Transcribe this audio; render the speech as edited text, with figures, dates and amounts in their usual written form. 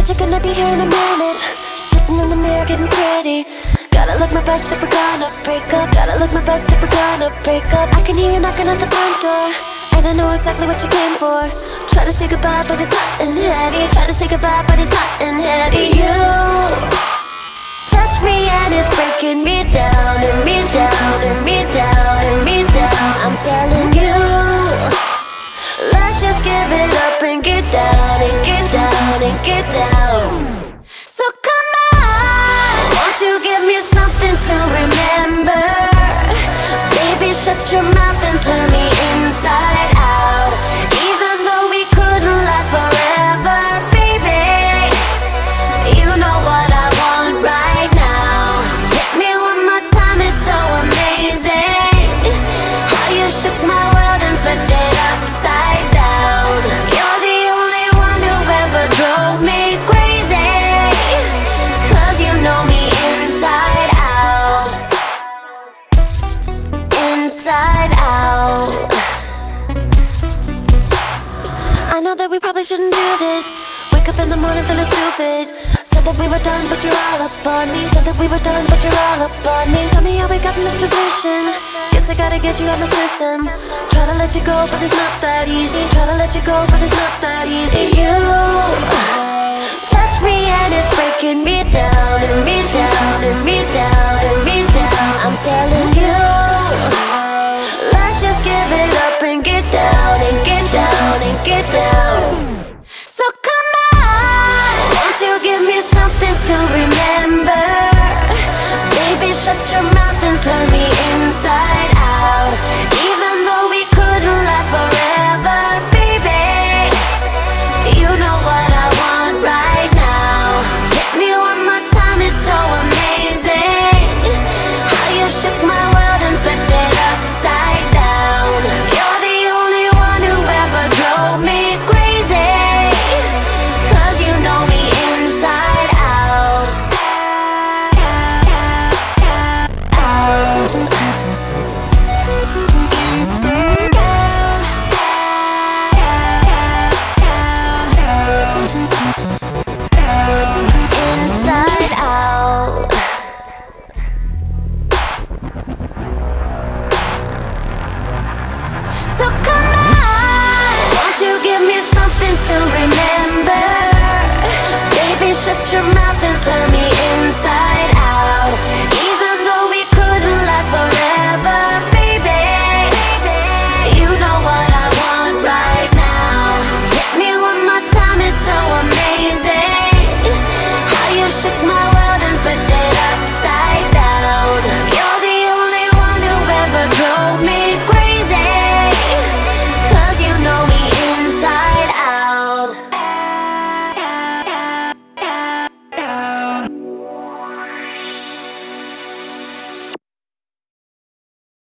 that you're gonna be here in a minute. Sitting in the mirror getting pretty. Gotta look my best if we're gonna break up. Gotta look my best if we're gonna break up. I can hear you knocking at the front door, and I know exactly what you came for. Try to say goodbye but it's hot and heavy. Try to say goodbye but it's hot and heavy. You touch me and it's breaking me down, and me down, and me down, and me down. I'm telling you, let's just give it up and get down, and get down, and get down. So come on, won't you give me something to remember? Baby, shut your mouth and turn me inside out. Even though we couldn't last forever, baby, you know what I want right now. Hit me one more time, it's so amazing how you shook my world and flipped it upside down. You're the only one who ever drove me crazy, 'cause you know me inside out. Inside out. I know that we probably shouldn't do this. Wake up in the morning feeling stupid. Said that we were done but you're all up on me. Said that we were done but you're all up on me. Tell me how we got in this position. Guess I gotta get you out my system. Try to let you go but it's not that easy. Try to let you go but it's not that easy. You touch me and it's breaking me down, and me down, and me down, and me down. I'm telling you, let's just give it up and get down, and get down, and get down. So come on, won't you give me something to remember? Baby, shut your mouth and turn me inside out. Even though we couldn't last forever, baby, you know what I want right now. Hit me one more time, it's so amazing how you shook my world and flipped it upside down. You're the only one who ever drove me crazy, 'cause you know me inside out. Inside out. So come on, won't you give me something to remember? Baby, shut your mouth